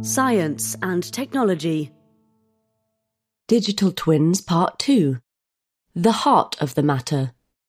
Science and Technology. Digital Twins Part 2. The Heart of the Matter.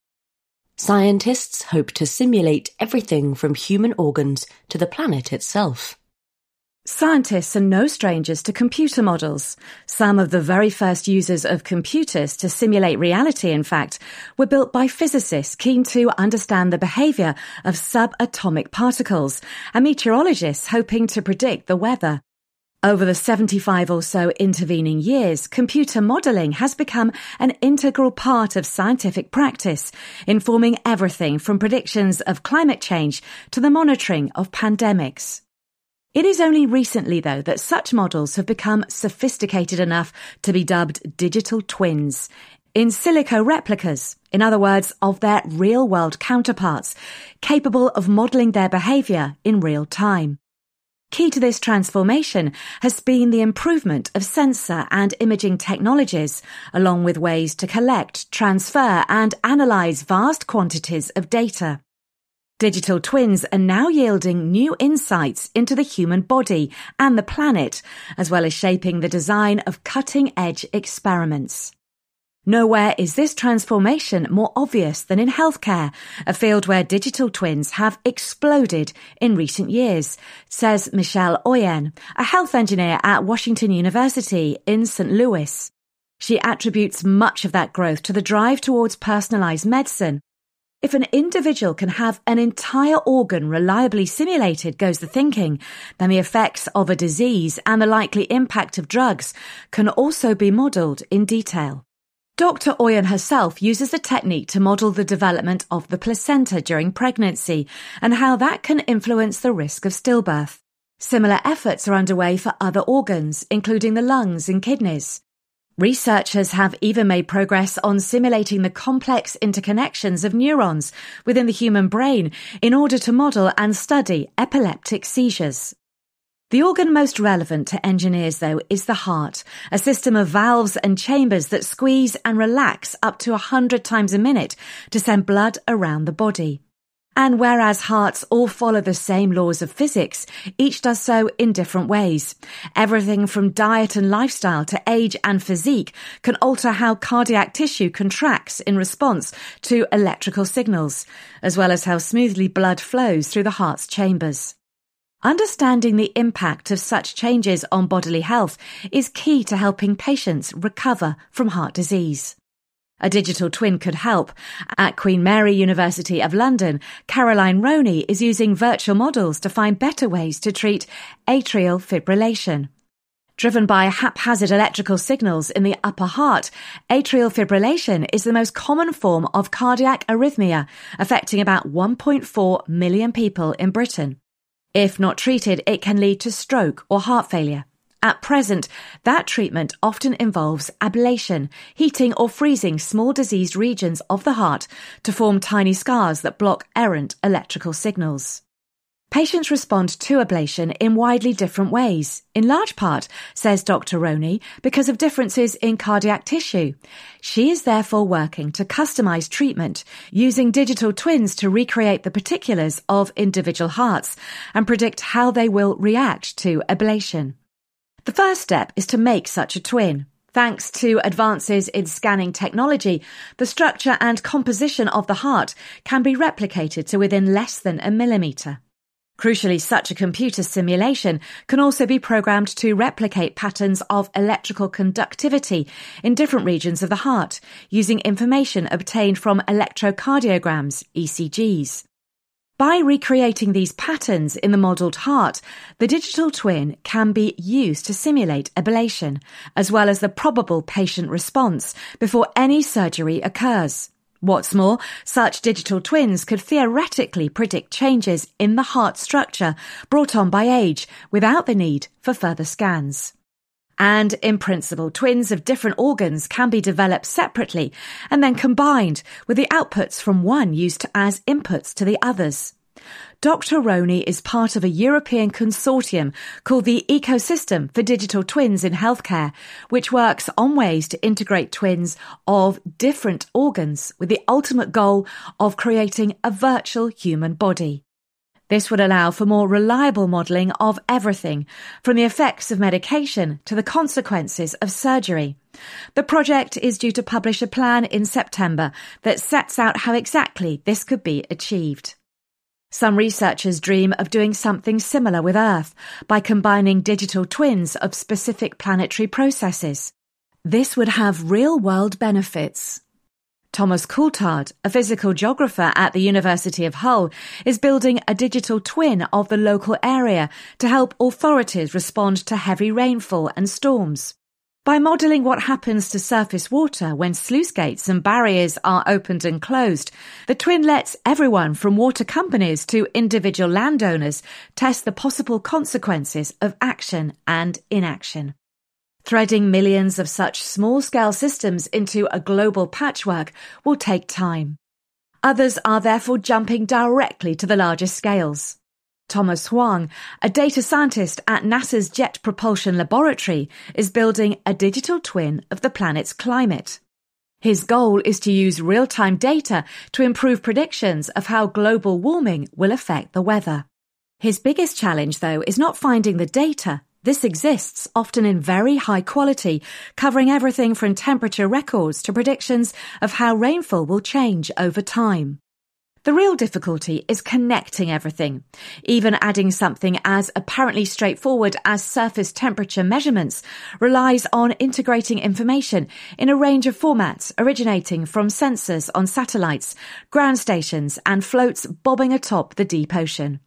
Scientists hope to simulate everything from human organs to the planet itself. Scientists are no strangers to computer models. Some of the very first users of computers to simulate reality, in fact, were built by physicists keen to understand the behaviour of subatomic particles and meteorologists hoping to predict the weather. Over the 75 or so intervening years, computer modelling has become an integral part of scientific practice, informing everything from predictions of climate change to the monitoring of pandemics. It is only recently, though, that such models have become sophisticated enough to be dubbed digital twins, in silico replicas, in other words, of their real-world counterparts, capable of modelling their behaviour in real time. Key to this transformation has been the improvement of sensor and imaging technologies, along with ways to collect, transfer and analyse vast quantities of data. Digital twins are now yielding new insights into the human body and the planet, as well as shaping the design of cutting-edge experiments. Nowhere is this transformation more obvious than in healthcare, a field where digital twins have exploded in recent years, says Michelle Oyen, a health engineer at Washington University in St. Louis. She attributes much of that growth to the drive towards personalised medicine. If an individual can have an entire organ reliably simulated, goes the thinking, then the effects of a disease and the likely impact of drugs can also be modelled in detail. Dr. Oyen herself uses the technique to model the development of the placenta during pregnancy and how that can influence the risk of stillbirth. Similar efforts are underway for other organs, including the lungs and kidneys. Researchers have even made progress on simulating the complex interconnections of neurons within the human brain in order to model and study epileptic seizures. The organ most relevant to engineers, though, is the heart, a system of valves and chambers that squeeze and relax up to 100 times a minute to send blood around the body. And whereas hearts all follow the same laws of physics, each does so in different ways. Everything from diet and lifestyle to age and physique can alter how cardiac tissue contracts in response to electrical signals, as well as how smoothly blood flows through the heart's chambers. Understanding the impact of such changes on bodily health is key to helping patients recover from heart disease. A digital twin could help. At Queen Mary University of London, Caroline Roney is using virtual models to find better ways to treat atrial fibrillation. Driven by haphazard electrical signals in the upper heart, atrial fibrillation is the most common form of cardiac arrhythmia, affecting about 1.4 million people in Britain. If not treated, it can lead to stroke or heart failure. At present, that treatment often involves ablation, heating or freezing small diseased regions of the heart to form tiny scars that block errant electrical signals. Patients respond to ablation in widely different ways, in large part, says Dr. Roney, because of differences in cardiac tissue. She is therefore working to customise treatment, using digital twins to recreate the particulars of individual hearts and predict how they will react to ablation. The first step is to make such a twin. Thanks to advances in scanning technology, the structure and composition of the heart can be replicated to within less than a millimetre. Crucially, such a computer simulation can also be programmed to replicate patterns of electrical conductivity in different regions of the heart, using information obtained from electrocardiograms, ECGs. By recreating these patterns in the modelled heart, the digital twin can be used to simulate ablation, as well as the probable patient response before any surgery occurs. What's more, such digital twins could theoretically predict changes in the heart structure brought on by age without the need for further scans. And in principle, twins of different organs can be developed separately and then combined with the outputs from one used as inputs to the others. Dr. Roney is part of a European consortium called the Ecosystem for Digital Twins in Healthcare, which works on ways to integrate twins of different organs with the ultimate goal of creating a virtual human body. This would allow for more reliable modelling of everything, from the effects of medication to the consequences of surgery. The project is due to publish a plan in September that sets out how exactly this could be achieved. Some researchers dream of doing something similar with Earth by combining digital twins of specific planetary processes. This would have real-world benefits. Thomas Coulthard, a physical geographer at the University of Hull, is building a digital twin of the local area to help authorities respond to heavy rainfall and storms. By modelling what happens to surface water when sluice gates and barriers are opened and closed, the twin lets everyone from water companies to individual landowners test the possible consequences of action and inaction. Threading millions of such small-scale systems into a global patchwork will take time. Others are therefore jumping directly to the larger scales. Thomas Huang, a data scientist at NASA's Jet Propulsion Laboratory, is building a digital twin of the planet's climate. His goal is to use real-time data to improve predictions of how global warming will affect the weather. His biggest challenge, though, is not finding the data. This exists, often in very high quality, covering everything from temperature records to predictions of how rainfall will change over time. The real difficulty is connecting everything. Even adding something as apparently straightforward as surface temperature measurements relies on integrating information in a range of formats originating from sensors on satellites, ground stations, and floats bobbing atop the deep ocean.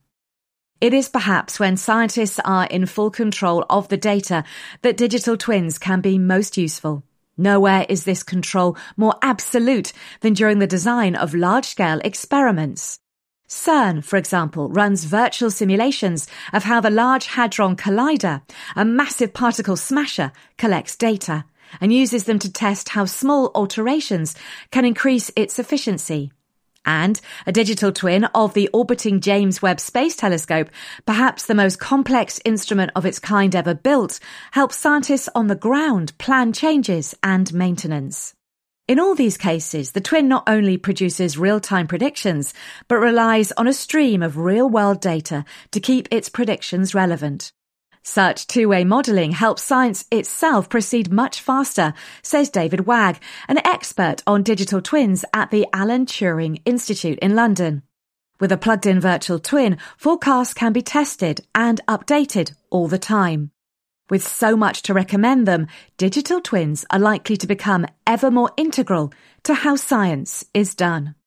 It is perhaps when scientists are in full control of the data that digital twins can be most useful. Nowhere is this control more absolute than during the design of large-scale experiments. CERN, for example, runs virtual simulations of how the Large Hadron Collider, a massive particle smasher, collects data and uses them to test how small alterations can increase its efficiency. And a digital twin of the orbiting James Webb Space Telescope, perhaps the most complex instrument of its kind ever built, helps scientists on the ground plan changes and maintenance. In all these cases, the twin not only produces real-time predictions, but relies on a stream of real-world data to keep its predictions relevant. Such two-way modelling helps science itself proceed much faster, says David Wagg, an expert on digital twins at the Alan Turing Institute in London. With a plugged-in virtual twin, forecasts can be tested and updated all the time. With so much to recommend them, digital twins are likely to become ever more integral to how science is done.